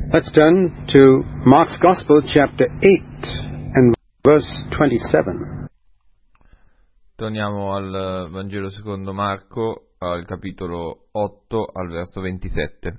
Let's turn to Mark's Gospel, chapter 8 and verse 27. Torniamo al Vangelo secondo Marco, al capitolo 8, al verso 27.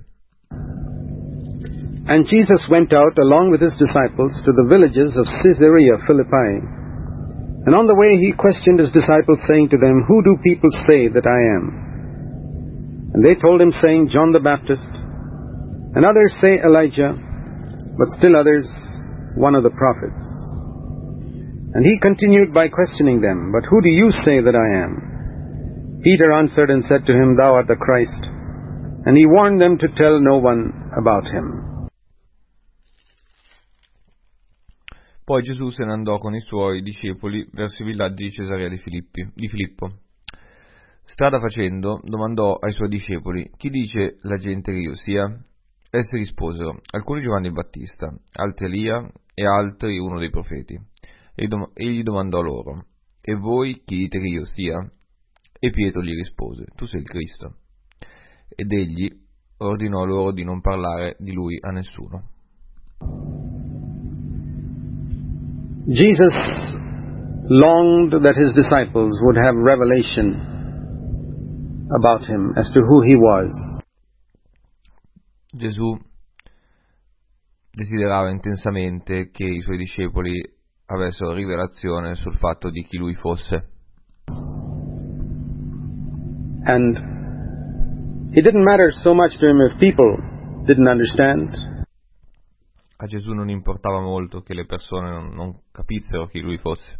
And Jesus went out along with his disciples to the villages of Caesarea Philippi. And on the way he questioned his disciples, saying to them, Who do people say that I am? And they told him, saying, John the Baptist. And others say Elijah, but still others, one of the prophets. And he continued by questioning them, But who do you say that I am? Peter answered and said to him, Thou art the Christ. And he warned them to tell no one about him. Poi Gesù se ne andò con i suoi discepoli verso i villaggi di Cesarea di Filippo. Strada facendo, domandò ai suoi discepoli, Chi dice la gente che io sia? Essi risposero, alcuni Giovanni il Battista, altri Elia e altri uno dei profeti. Egli domandò loro, e voi chi dite che io sia? E Pietro gli rispose, tu sei il Cristo. Ed egli ordinò loro di non parlare di lui a nessuno. Jesus longed that his disciples would have revelation about him as to who he was. Gesù desiderava intensamente che i suoi discepoli avessero rivelazione sul fatto di chi lui fosse. And it didn't matter so much to him if people didn't understand. A Gesù non importava molto che le persone non capissero chi lui fosse.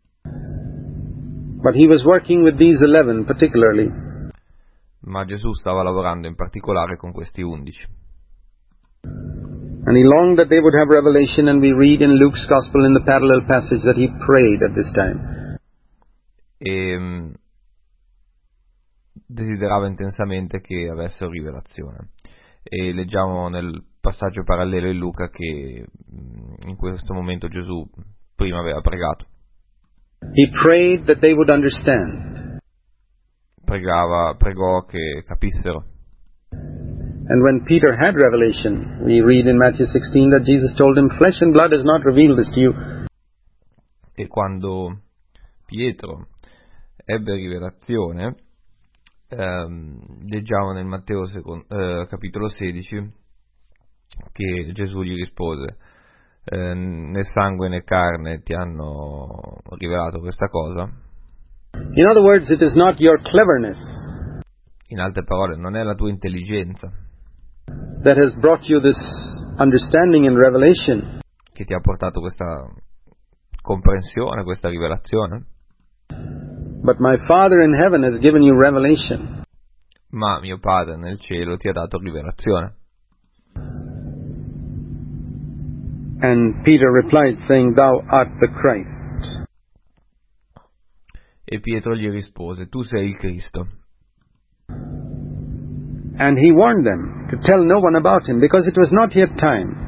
But he was working with these 11 particularly. Ma Gesù stava lavorando in particolare con questi 11. And he longed that they would have revelation, and we read in Luke's Gospel in the parallel passage that he prayed at this time. E desiderava intensamente che avessero rivelazione. E leggiamo nel passaggio parallelo in Luca che in questo momento Gesù prima aveva pregato. He prayed that they would understand. Pregò che capissero. And when Peter had revelation, we read in Matthew 16 that Jesus told him, Flesh and blood has not revealed this to you. E quando Pietro ebbe rivelazione, leggiamo nel Matteo capitolo 16 che Gesù gli rispose, né sangue né carne ti hanno rivelato questa cosa. In other words, it is not your cleverness In altre parole, non è la tua intelligenza that has brought you this understanding and revelation, che ti ha portato questa comprensione, questa rivelazione, but my Father in heaven has given you revelation. ma mio Padre nel cielo ti ha dato rivelazione. And Peter replied, saying, Thou art the Christ. E Pietro gli rispose, tu sei il Cristo. And he warned them to tell no one about him, because it was not yet time.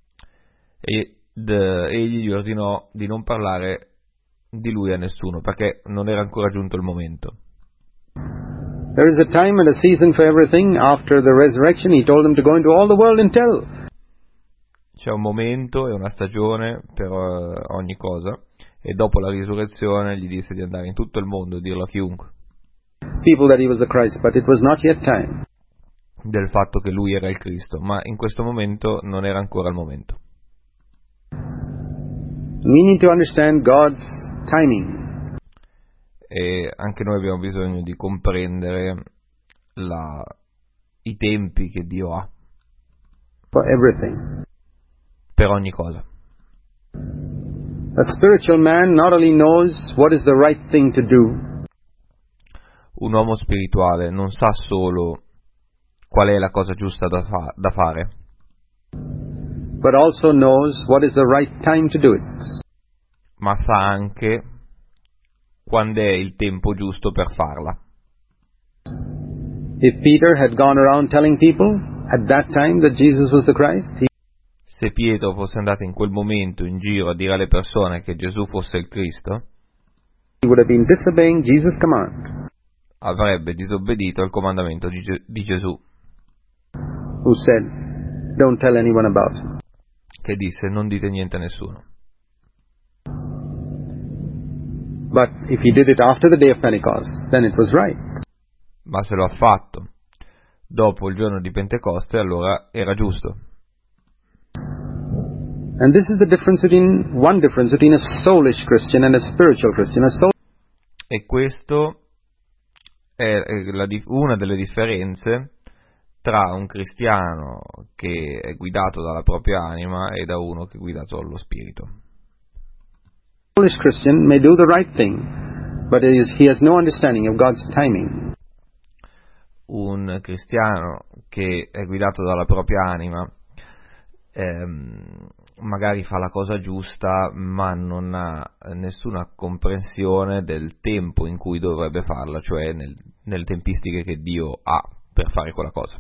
Egli gli ordinò di non parlare di lui a nessuno, perché non era ancora giunto il momento. There is a time and a season for everything. After the resurrection, he told them to go into all the world and tell. C'è un momento e una stagione per ogni cosa, e dopo la risurrezione gli disse di andare in tutto il mondo e dirlo a chiunque. People that he was the Christ, but it was not yet time. Del fatto che lui era il Cristo, ma in questo momento non era ancora il momento. We need to understand God's timing. E anche noi abbiamo bisogno di comprendere i tempi che Dio ha For everything. per ogni cosa. A spiritual man not only knows what is the right thing to do, Un uomo spirituale non sa solo qual è la cosa giusta da fare, but also knows what is the right time to do it. ma sa anche quando è il tempo giusto per farla. If Peter had gone around telling people at that time that Jesus was the Christ, Se Pietro fosse andato in quel momento in giro a dire alle persone che Gesù fosse il Cristo, he would have been disobeying Jesus' command, avrebbe disobbedito al comandamento di Gesù, who said, don't tell anyone about it. che disse: non dite niente a nessuno. But if he did it after the day of Pentecost, then it was right. Ma se lo ha fatto dopo il giorno di Pentecoste, allora era giusto. And this is the difference between a soulish Christian and a spiritual Christian. E questo è una delle differenze tra un cristiano che è guidato dalla propria anima e da uno che è guidato dallo spirito. A soulish Christian may do the right thing, but he has no understanding of God's timing. Un cristiano che è guidato dalla propria anima magari fa la cosa giusta, ma non ha nessuna comprensione del tempo in cui dovrebbe farla, cioè nelle tempistiche che Dio ha per fare quella cosa.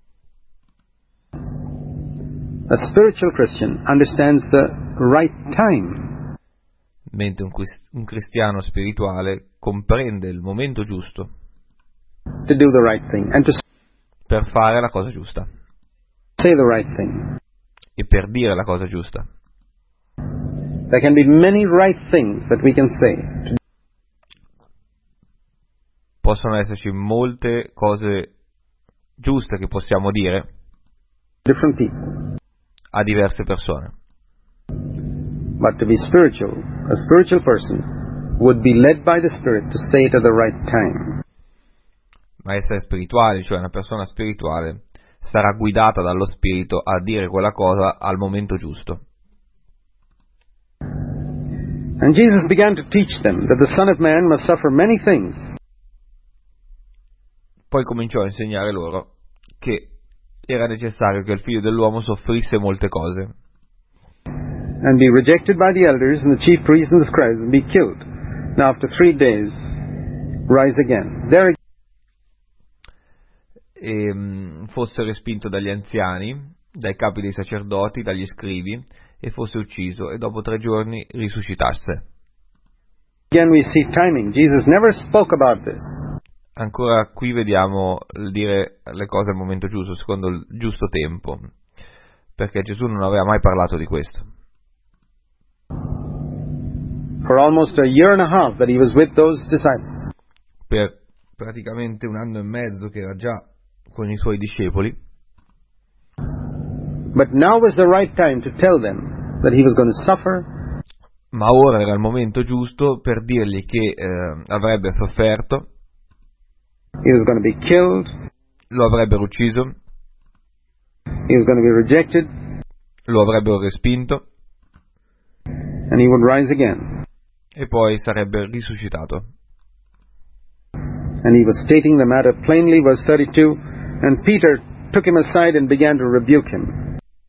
A spiritual Christian understands the right time. Mentre un cristiano spirituale comprende il momento giusto To do the right thing and to per fare la cosa giusta say the right thing. e per dire la cosa giusta. There can be many right things that we can say. Possono esserci molte cose giuste che possiamo dire Different people. a diverse persone. But to be spiritual, a spiritual person would be led by the Spirit to say it at the right time. Ma essere spirituali, cioè una persona spirituale, sarà guidata dallo Spirito a dire quella cosa al momento giusto. And Jesus began to teach them that the Son of Man must suffer many things. Poi cominciò a insegnare loro che era necessario che il Figlio dell'uomo soffrisse molte cose And be rejected by the elders and the chief priests and the scribes and be killed. Now after 3 days, rise again. e fosse respinto dagli anziani, dai capi dei sacerdoti, dagli scribi, e fosse ucciso, e dopo 3 giorni risuscitasse. Again we see timing. Jesus never spoke about this. Ancora qui vediamo il dire le cose al momento giusto, secondo il giusto tempo, perché Gesù non aveva mai parlato di questo. For almost a year and a half that he was with those disciples. Per praticamente 1 anno e mezzo che era già con i suoi discepoli, But now was the right time to tell them that he was going to suffer. ma ora era il momento giusto per dirgli che avrebbe sofferto, He was going to be killed. lo avrebbero ucciso, He was going to be rejected. lo avrebbero respinto And he would rise again. e poi sarebbe risuscitato. And he was stating the matter plainly, verse 32, and Peter took him aside and began to rebuke him.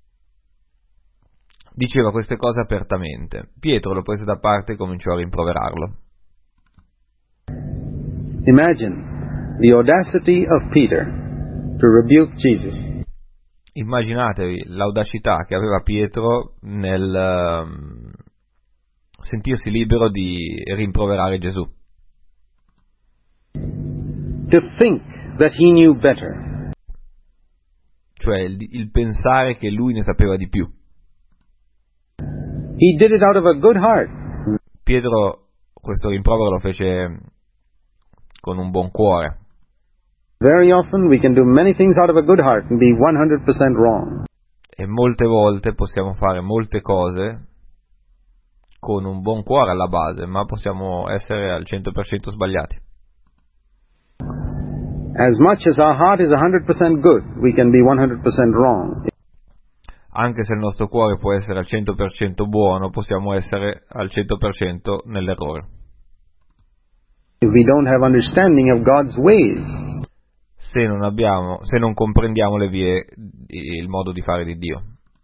Diceva queste cose apertamente. Pietro lo prese da parte e cominciò a rimproverarlo. Imagine the audacity of Peter to rebuke Jesus. Immaginatevi l'audacità che aveva Pietro nel sentirsi libero di rimproverare Gesù. To think that he knew better. Cioè il pensare che lui ne sapeva di più. He did it out of a good heart. Pietro questo rimprovero lo fece con un buon cuore. Very often we can do many things out of a good heart and be 100% wrong. E molte volte possiamo fare molte cose con un buon cuore alla base, ma possiamo essere al 100% sbagliati. As much as our heart is 100% good, we can be 100% wrong. Anche se il nostro cuore può essere al 100% buono, possiamo essere al 100% nell'errore. If we don't have understanding of God's ways. Se non comprendiamo le vie, il modo di fare di Dio.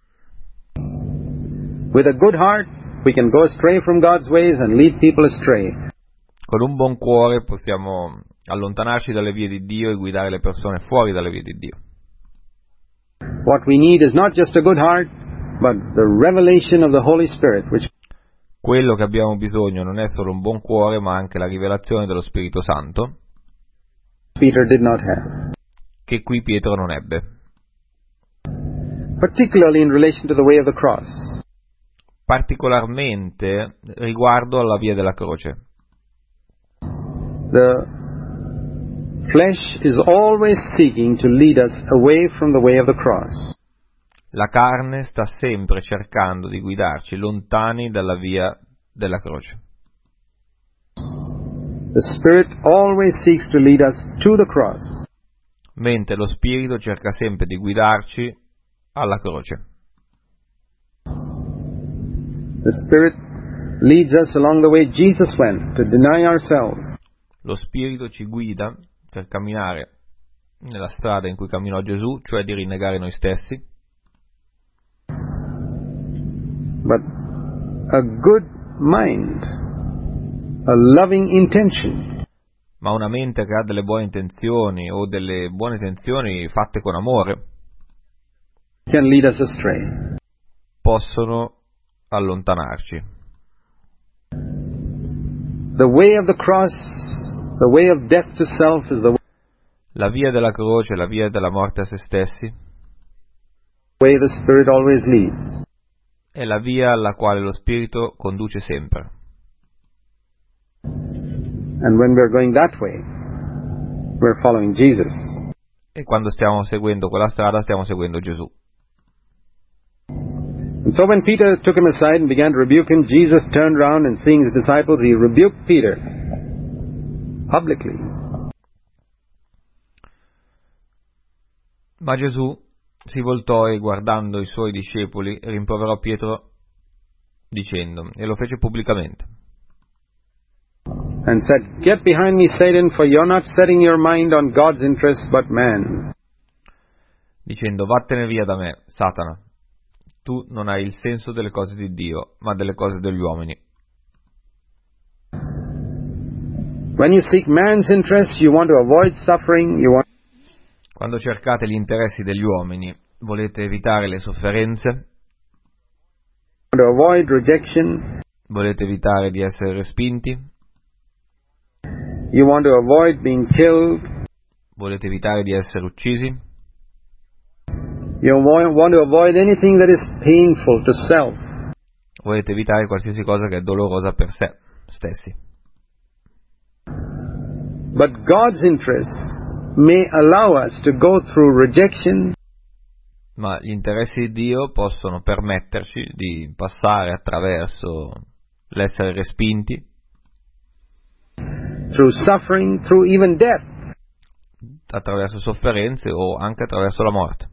With a good heart, we can go astray from God's ways and lead people astray. Con un buon cuore possiamo allontanarci dalle vie di Dio e guidare le persone fuori dalle vie di Dio. What we need is not just a good heart, but the revelation of the Holy Spirit, which Quello che abbiamo bisogno non è solo un buon cuore, ma anche la rivelazione dello Spirito Santo, Peter did not have. che qui Pietro non ebbe. particularly in relation to the way of the cross. Particolarmente riguardo alla via della croce. The flesh is always seeking to lead us away from the way of the cross. La carne sta sempre cercando di guidarci lontani dalla via della croce. The Spirit always seeks to lead us to the cross. Mentre lo Spirito cerca sempre di guidarci alla croce. The Spirit leads us along the way Jesus went, to deny ourselves. Lo Spirito ci guida per camminare nella strada in cui camminò Gesù, cioè di rinnegare noi stessi. But a good mind, a loving intention, Ma una mente che ha delle buone intenzioni o delle buone intenzioni fatte con amore can lead us astray. possono allontanarci. The way of the cross, the way of death to self is the La via della croce, la via della morte a se stessi, way the Spirit always leads. è la via alla quale lo Spirito conduce sempre. And when we're going that way, we're following Jesus. E quando stiamo seguendo quella strada, stiamo seguendo Gesù. And so when Peter took him aside and began to rebuke him, Jesus turned around and seeing his disciples, he rebuked Peter publicly. Ma Gesù si voltò e guardando i suoi discepoli rimproverò Pietro dicendo, e lo fece pubblicamente, And said, Get behind me, Satan, for you're not setting your mind on God's interests but man's. dicendo, vattene via da me, Satana, tu non hai il senso delle cose di Dio, ma delle cose degli uomini. When you seek man's interests, you want to avoid suffering, you want Quando cercate gli interessi degli uomini, volete evitare le sofferenze, to avoid rejection, volete evitare di essere respinti, you want to avoid being killed, volete evitare di essere uccisi, you want to avoid anything that is painful to self. volete evitare qualsiasi cosa che è dolorosa per sé stessi. But God's interests may allow us to go through rejection, Ma gli interessi di Dio possono permetterci di passare attraverso l'essere respinti, through suffering, through even death. attraverso sofferenze o anche attraverso la morte.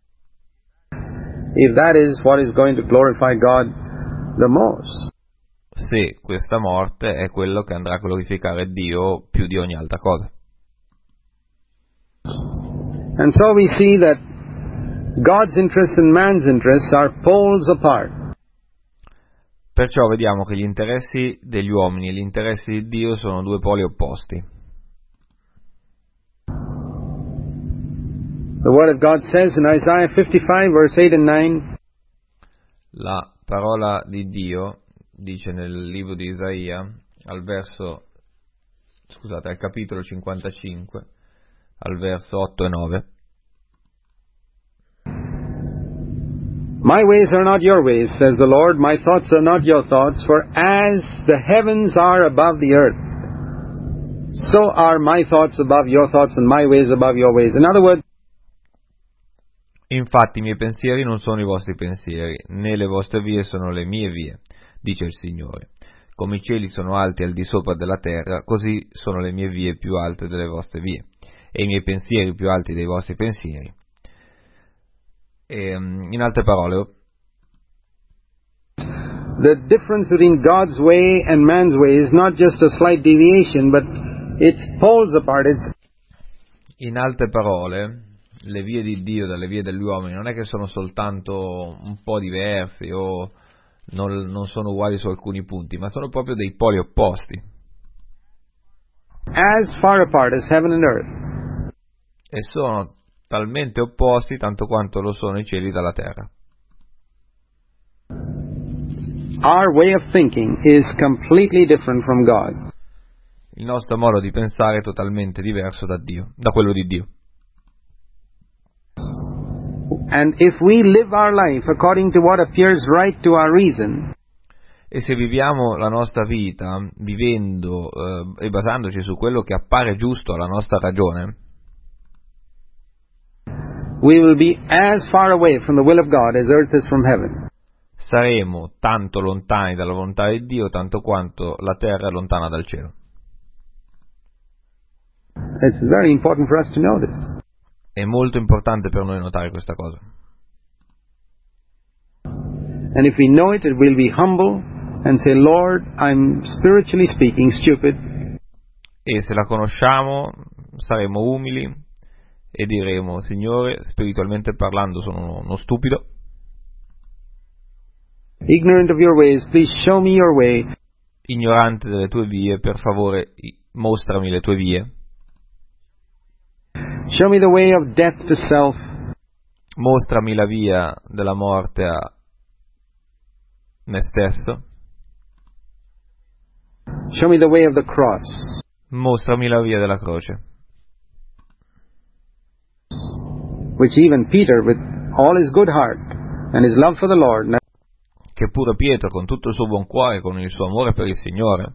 If that is what is going to glorify God the most. Se questa morte è quello che andrà a glorificare Dio più di ogni altra cosa. And so we see that God's interests and man's interests are poles apart. Perciò vediamo che gli interessi degli uomini e gli interessi di Dio sono due poli opposti. The Word of God says in Isaiah 55 verse 8 and 9, La parola di Dio dice nel libro di Isaia, al capitolo 55, al verso 8 e 9. My ways are not your ways, says the Lord, my thoughts are not your thoughts, for as the heavens are above the earth, so are my thoughts above your thoughts and my ways above your ways. In other words, Infatti i miei pensieri non sono i vostri pensieri, né le vostre vie sono le mie vie, dice il Signore. Come i cieli sono alti al di sopra della terra, così sono le mie vie più alte delle vostre vie, e i miei pensieri più alti dei vostri pensieri. In altre parole, the difference between God's way and man's way is not just a slight deviation, but it's poles apart. le vie di Dio dalle vie degli uomini non è che sono soltanto un po' diversi o non sono uguali su alcuni punti, ma sono proprio dei poli opposti. As far apart as heaven and earth. E sono talmente opposti tanto quanto lo sono i cieli dalla terra. Our way of thinking is completely different from God. Il nostro modo di pensare è totalmente diverso da quello di Dio. And if we live our life according to what appears right to our reason, e se viviamo la nostra vita vivendo e basandoci su quello che appare giusto alla nostra ragione, we will be as far away from the will of God as earth is from heaven. saremo tanto lontani dalla volontà di Dio tanto quanto la terra è lontana dal cielo. It's very important for us to know this. È molto importante per noi notare questa cosa. And if we know it, we'll be humble and say, Lord, I'm spiritually speaking stupid. E se la conosciamo saremo umili e diremo: Signore, spiritualmente parlando sono uno stupido, Ignorant of your ways, please show me your way. ignorante delle tue vie, per favore mostrami le tue vie. Show me the way of death to self. Mostrami la via della morte a me stesso. Show me the way of the cross. Mostrami la via della croce. Which even Peter, with all his good heart and his love for the Lord, Che pure Pietro, con tutto il suo buon cuore, con il suo amore per il Signore,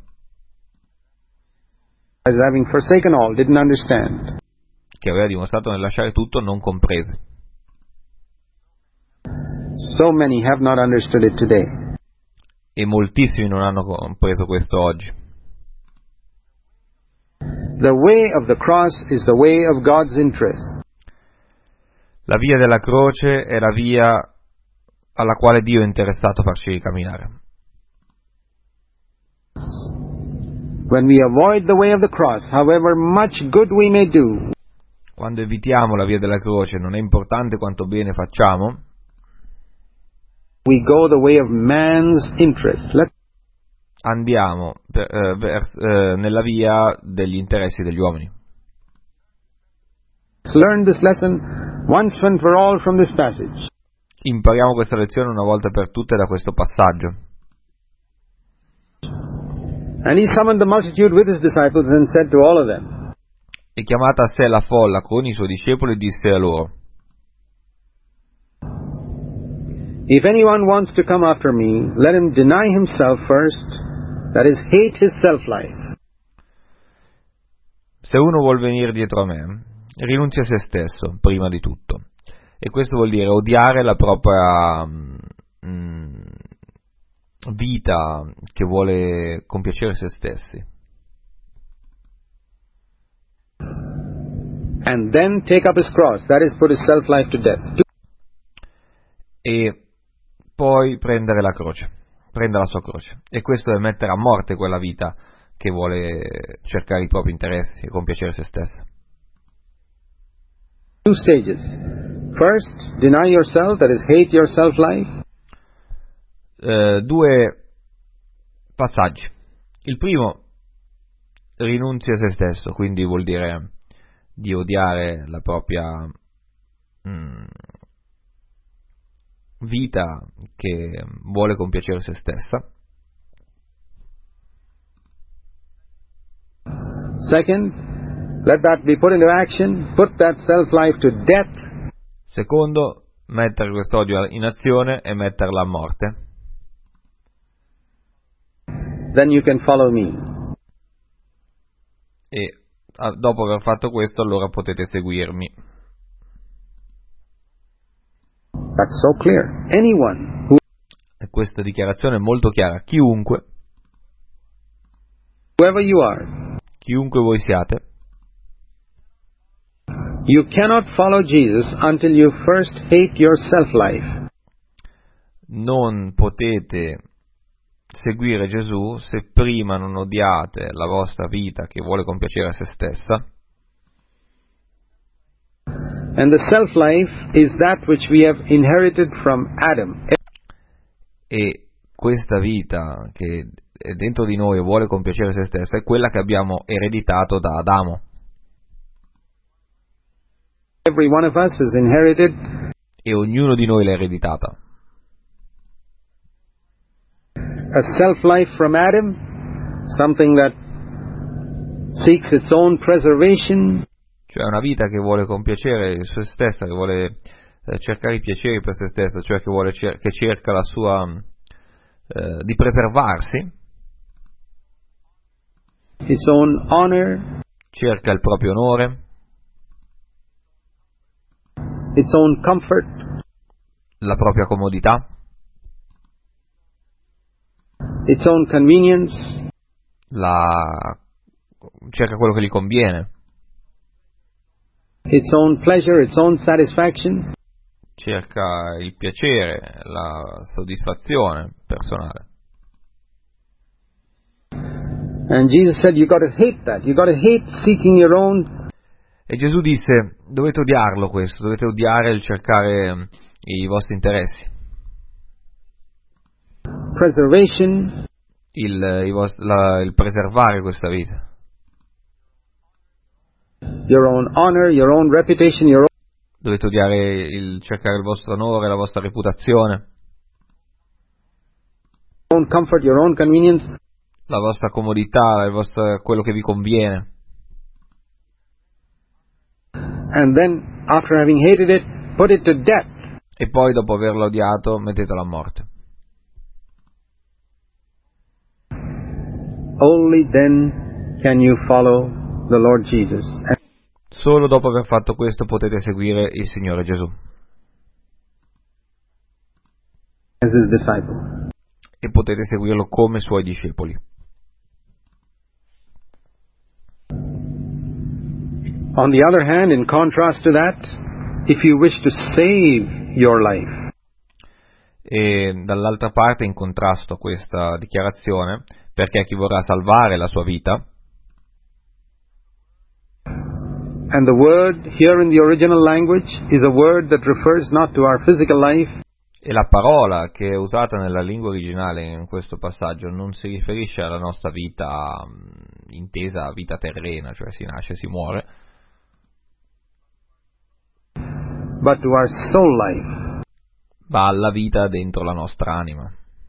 as having forsaken all, didn't understand. che aveva dimostrato nel lasciare tutto, non comprese. So many have not understood it today. E moltissimi non hanno compreso questo oggi. The way of the cross is the way of God's interest. La via della croce è la via alla quale Dio è interessato a farci camminare. When we avoid the way of the cross, however much good we may do, Quando evitiamo la via della croce, non è importante quanto bene facciamo, we go the way of man's interest. andiamo nella via degli interessi degli uomini. Let's learn this lesson once and for all from this passage. Impariamo questa lezione una volta per tutte da questo passaggio. And he summoned the multitude with his disciples and said to all of them, E chiamata a sé la folla con i suoi discepoli, disse a loro: If anyone wants to come after me, let him deny himself first, that is, hate his self-life. Se uno vuol venire dietro a me, rinunzi a se stesso, prima di tutto. E questo vuol dire odiare la propria vita che vuole compiacere se stessi. And then take up his cross, that is, put his self-life to death. E poi prendere la la sua croce. E questo è mettere a morte quella vita che vuole cercare i propri interessi e compiacere se stessa. Two stages. First, deny yourself, that is, hate your self-life. Due passaggi. Il primo, rinunzi a se stesso, quindi vuol dire di odiare la propria vita che vuole compiacere se stessa. Second, let that be put into action, put that self-life to death. Secondo, mettere quest'odio in azione e metterla a morte. Then you can follow me. E dopo aver fatto questo, allora potete seguirmi. That's so clear. Anyone who, E questa dichiarazione è molto chiara. whoever you are, chiunque voi siate, you cannot follow Jesus until you first hate your self-life. non potete seguire Gesù se prima non odiate la vostra vita che vuole compiacere a se stessa. And the self-life is that which we have inherited from Adam. E questa vita che è dentro di noi e vuole compiacere se stessa è quella che abbiamo ereditato da Adamo. Every one of us has inherited E ognuno di noi l'ha ereditata. a self-life from Adam, something that seeks its own preservation, Cioè una vita che vuole compiacere se stessa, che vuole cercare i piaceri per se stesso, cioè che cerca la sua di preservarsi, its own honor, cerca il proprio onore, its own comfort, la propria comodità, its own convenience, cerca quello che gli conviene, its own pleasure, its own satisfaction. cerca il piacere, la soddisfazione personale. And Jesus said, you got to hate that. You got to hate seeking your own. E Gesù disse, dovete odiarlo questo, dovete odiare il cercare i vostri interessi, Preservation, il preservare questa vita, your own honor, your own reputation, your dovete odiare il cercare il vostro onore, la vostra reputazione, own comfort, your own convenience. la vostra comodità, quello che vi conviene. And then, after having hated it, put it to death. E poi, dopo averlo odiato, mettetelo a morte. Only then can you follow the Lord Jesus Solo dopo aver fatto questo potete seguire il Signore Gesù as His disciple. e potete seguirlo come Suoi discepoli. On the other hand, in contrast to that, if you wish to save your life, E dall'altra parte, in contrasto a questa dichiarazione, perché chi vorrà salvare la sua vita, and the word here in the original language is a word that refers not to our physical life, e la parola che è usata nella lingua originale in questo passaggio non si riferisce alla nostra vita intesa vita terrena, cioè si nasce e si muore, but to our soul life. ma alla vita dentro la nostra anima.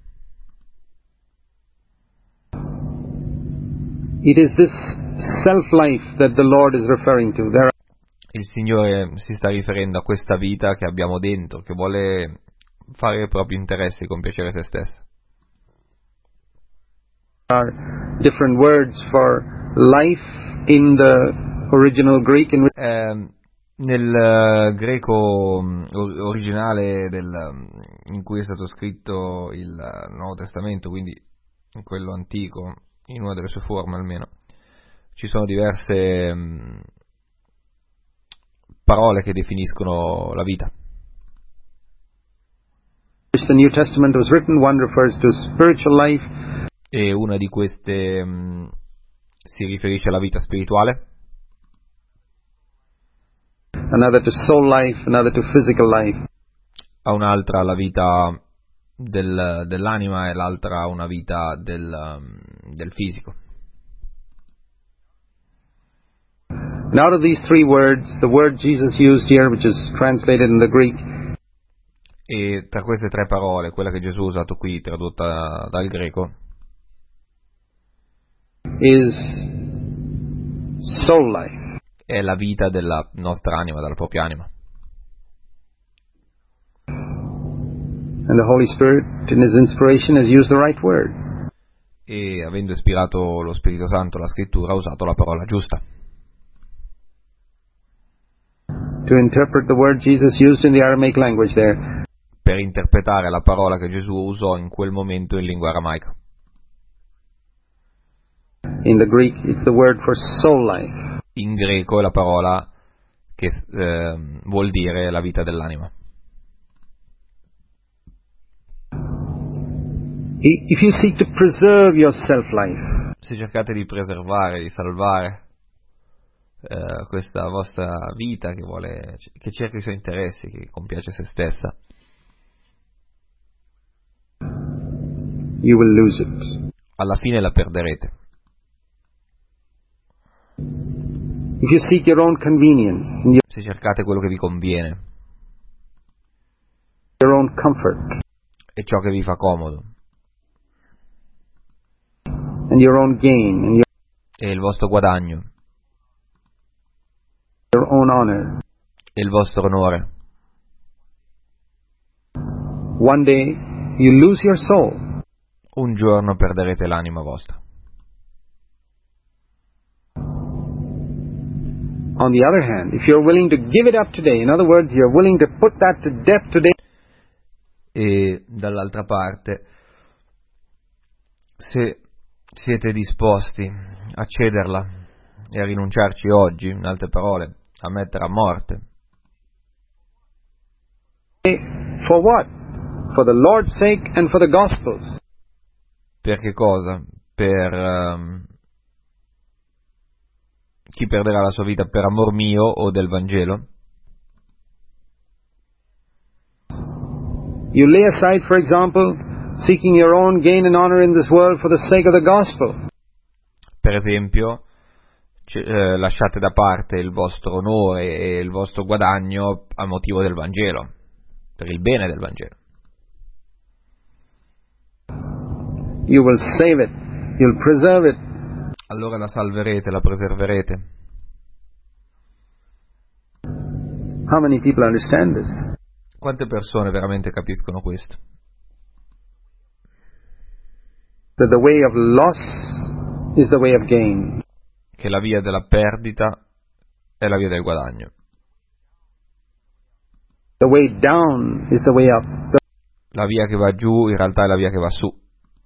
It is this self-life that the Lord is referring to. Il Signore si sta riferendo a questa vita che abbiamo dentro, che vuole fare i propri interessi e compiacere se stessa. There are different words for life in the original Greek. Nel greco originale in cui è stato scritto il Nuovo Testamento, quindi in quello antico, in una delle sue forme almeno, ci sono diverse parole che definiscono la vita. The New Testament was written, one refers to spiritual life, E una di queste si riferisce alla vita spirituale, another to soul life, another to physical life. a un'altra la vita dell'anima e l'altra una vita del fisico. And out of these three words, the word Jesus used here, which is translated in the Greek, E tra queste tre parole, quella che Gesù ha usato qui, tradotta dal greco, is soul life. è la vita della nostra anima, della propria anima. And the Holy Spirit, in His inspiration, has used the right word. E avendo ispirato lo Spirito Santo la scrittura, ha usato la parola giusta To interpret the word Jesus used in the Aramaic language there. per interpretare la parola che Gesù usò in quel momento in lingua aramaica. In the Greek, it's the word for soul life. In greco è la parola che vuol dire la vita dell'anima. If you seek to preserve your self-life, Se cercate di preservare, di salvare questa vostra vita che cerca i suoi interessi, che compiace se stessa, you will lose it. alla fine la perderete. If you seek your own convenience, Se cercate quello che vi conviene your own comfort, e ciò che vi fa comodo and your own gain, and e il vostro guadagno your own honor, e il vostro onore, one day you lose your soul. Un giorno perderete l'anima vostra. On the other hand, if you're willing to give it up today, in other words, you're willing to put that to death today. E dall'altra parte, se siete disposti a cederla e a rinunciarci oggi, in altre parole, a mettere a morte. For what? For the Lord's sake and for the Gospel's. Per che cosa? Per chi perderà la sua vita per amor mio o del Vangelo? You lay aside, for example, seeking your own gain and honor in this world for the sake of the Gospel. Per esempio, lasciate da parte il vostro onore e il vostro guadagno a motivo del Vangelo, per il bene del Vangelo. You will save it, you'll preserve it. Allora la salverete, la preserverete. How many people understand this? Quante persone veramente capiscono questo? That the way of loss is the way of gain. Che la via della perdita è la via del guadagno. The way down is the way up. La via che va giù in realtà è la via che va su.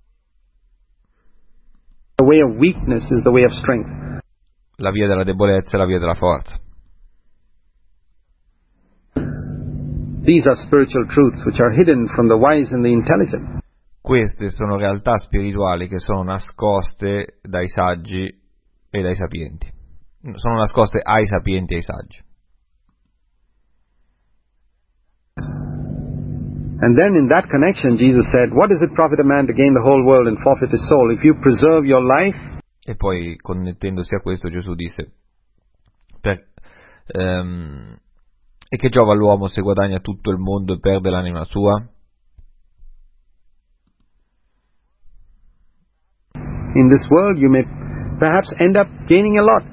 The way of weakness is the way of strength. La via della debolezza è la via della forza. These are spiritual truths which are hidden from the wise and the intelligent. Queste sono realtà spirituali che sono nascoste dai saggi e dai sapienti. Sono nascoste ai sapienti e ai saggi. And then in that connection Jesus said, what does it profit a man to gain the whole world and forfeit his soul? If you preserve your life. E poi connettendosi a questo Gesù disse, e che giova l'uomo se guadagna tutto il mondo e perde l'anima sua? In this world you may perhaps end up gaining a lot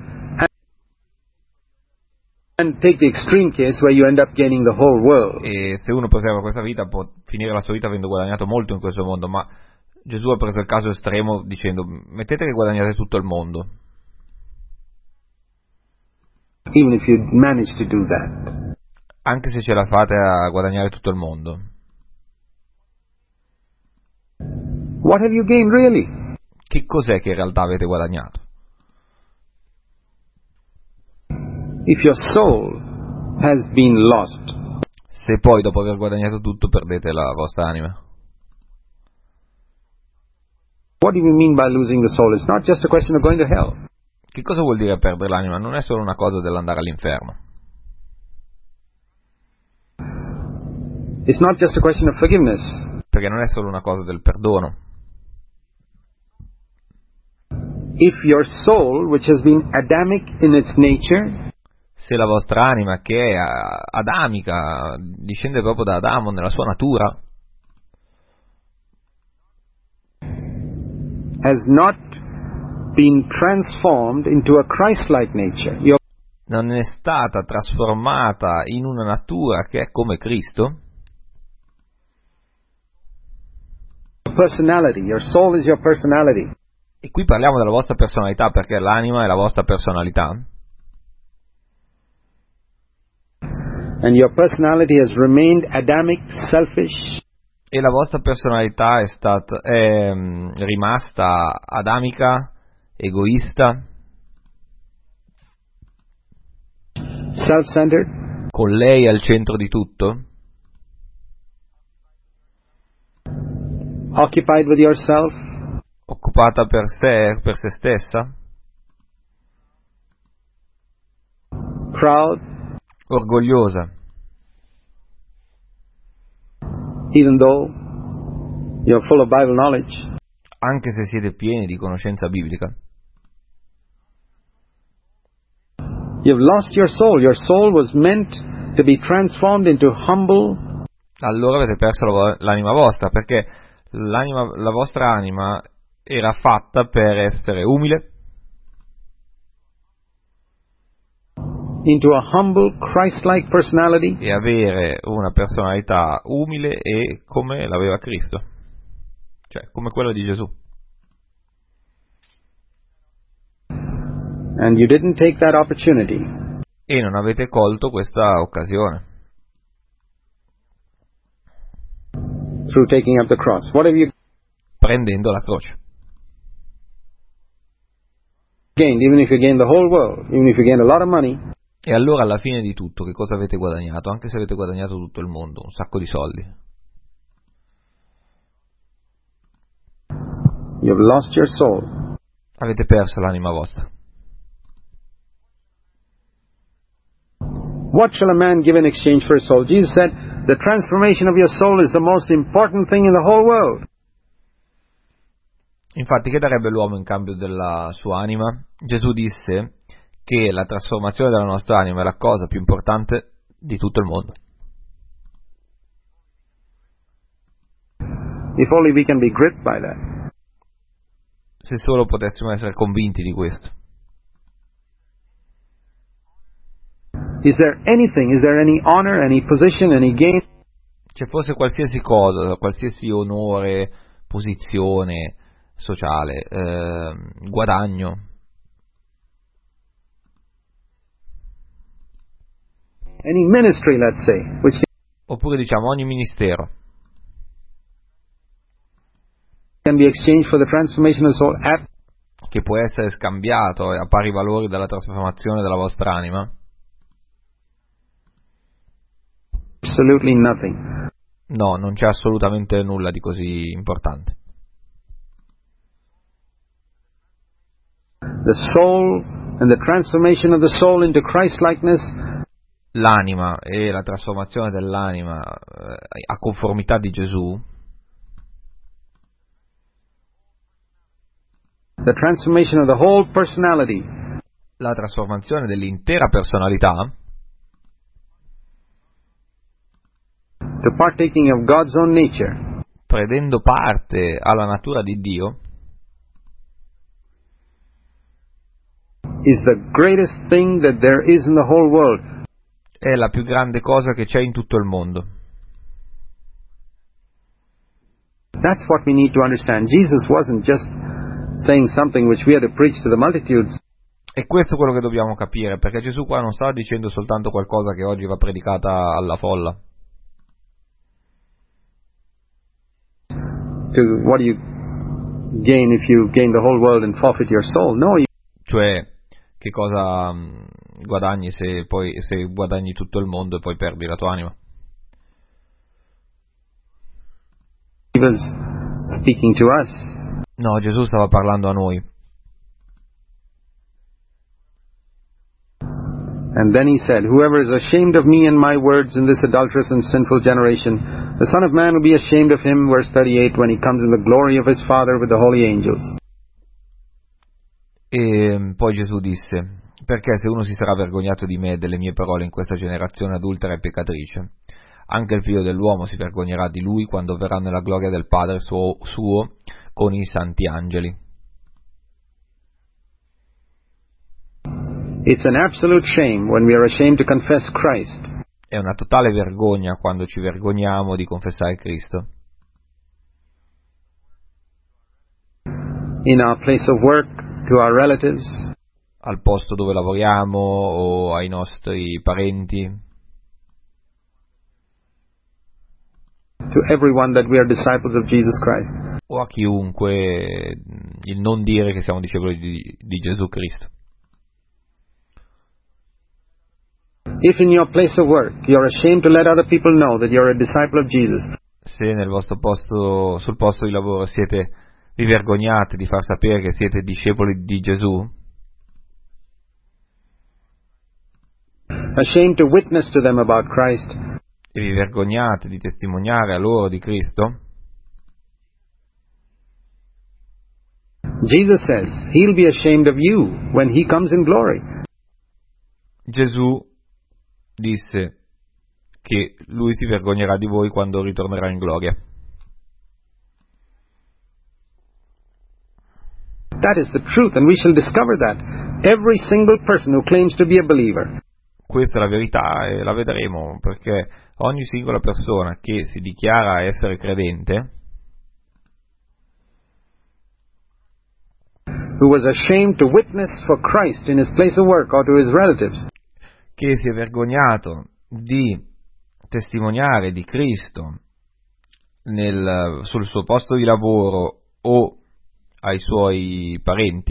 and take the extreme case where you end up gaining the whole world. E se uno preserva questa vita può finire la sua vita avendo guadagnato molto in questo mondo, ma Gesù ha preso il caso estremo dicendo mettete che guadagnate tutto il mondo. Even if you manage to do that. Anche se ce la fate a guadagnare tutto il mondo. What have you gained really? Che cos'è che in realtà avete guadagnato? If your soul has been lost. Se poi dopo aver guadagnato tutto perdete la vostra anima. What do you mean by losing the soul? It's not just a question of going to hell. Che cosa vuol dire perdere l'anima? Non è solo una cosa dell'andare all'inferno. It's not just a question of forgiveness. Perché non è solo una cosa del perdono. If your soul, which has been Adamic in its nature, se la vostra anima, che è adamica, discende proprio da Adamo nella sua natura, has not been transformed into a Christ-like nature, non è stata trasformata in una natura che è come Cristo, personality, your soul is your personality. E qui parliamo della vostra personalità, perché l'anima è la vostra personalità. And your personality has remained Adamic, selfish. E la vostra personalità è rimasta adamica, egoista, self-centered, con lei al centro di tutto, occupied with yourself, occupata per sé stessa, proud, orgogliosa, even though you're full of Bible knowledge, anche se siete pieni di conoscenza biblica. You've lost your soul. Your soul was meant to be transformed into humble. Allora avete perso l'anima vostra, perché la vostra anima era fatta per essere umile. into a humble, Christ-like personality, e avere una personalità umile e come l'aveva Cristo, cioè come quella di Gesù. and you didn't take that opportunity. E non avete colto questa occasione Through taking up the cross. What have you prendendo la croce. gained? Even if you gained the whole world, even if you gained a lot of money, E allora alla fine di tutto che cosa avete guadagnato? Anche se avete guadagnato tutto il mondo, un sacco di soldi, you've lost your soul. avete perso l'anima vostra. What shall a man give in exchange for his soul? Jesus said, the transformation of your soul is the most important thing in the whole world. Infatti, che darebbe l'uomo in cambio della sua anima? Gesù disse che la trasformazione della nostra anima è la cosa più importante di tutto il mondo. If only we can be gripped by that. Se solo potessimo essere convinti di questo. Is there any honor, any position, any gain C'è fosse qualsiasi cosa, qualsiasi onore, posizione sociale, guadagno, any ministry, let's say, which oppure diciamo ogni ministero can be exchanged for the transformation of the soul, che può essere scambiato a pari valori dalla trasformazione della vostra anima? absolutely nothing. No, non c'è assolutamente nulla di così importante. The soul and the transformation of the soul into Christ-likeness L'anima e la trasformazione dell'anima a conformità di Gesù, the transformation of the whole personality, la trasformazione dell'intera personalità, to partaking of God's own nature, prendendo parte alla natura di Dio, is the greatest thing that there is in the whole world. è la più grande cosa che c'è in tutto il mondo. That's what we need to understand. Jesus wasn't just saying something which we had to preach to the multitudes. E questo è quello che dobbiamo capire, perché Gesù qua non stava dicendo soltanto qualcosa che oggi va predicata alla folla. To what do you gain if you gain the whole world and forfeit your soul? No, Cioè, che cosa guadagni se guadagni tutto il mondo e poi perdi la tua anima? he was speaking to us. No, Gesù stava parlando a noi. And then he said, whoever is ashamed of me and my words in this adulterous and sinful generation, the Son of Man will be ashamed of him, verse 38, when he comes in the glory of his Father with the holy angels. E poi Gesù disse, perché se uno si sarà vergognato di me e delle mie parole in questa generazione adultera e peccatrice, anche il figlio dell'uomo si vergognerà di lui quando verrà nella gloria del Padre suo con i santi angeli. It's an absolute shame when we are ashamed to confess Christ. È una totale vergogna quando ci vergogniamo di confessare Cristo. In our place of work, to our relatives, Al posto dove lavoriamo o ai nostri parenti, to everyone that we are disciples of Jesus Christ. o a chiunque, il non dire che siamo discepoli di Gesù Cristo. If in your place of work you are ashamed to let other people know that you are a disciple of Jesus, Se nel vostro posto, sul posto di lavoro vi vergognate di far sapere che siete discepoli di Gesù, ashamed to witness to them about Christ, e vi vergognate di testimoniare a loro di Cristo, Jesus says he'll be ashamed of you when he comes in glory. Gesù disse che lui si vergognerà di voi quando ritornerà in gloria. That is the truth, and we shall discover that. Every single person who claims to be a believer, questa è la verità e la vedremo, perché ogni singola persona che si dichiara essere credente, who was ashamed to witness for Christ in his place of work or to his relatives, che si è vergognato di testimoniare di Cristo sul suo posto di lavoro o ai suoi parenti,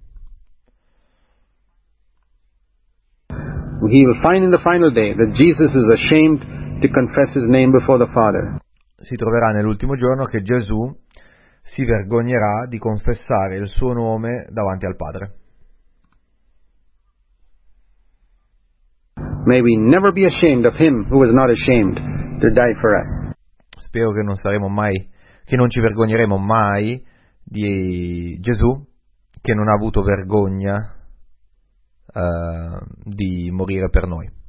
he will find in the final day that Jesus is ashamed to confess his name before the Father. si troverà nell'ultimo giorno che Gesù si vergognerà di confessare il suo nome davanti al Padre. May we never be ashamed of him who was not ashamed to die for us. Spero che non ci vergogneremo mai di Gesù, che non ha avuto vergogna di morire per noi.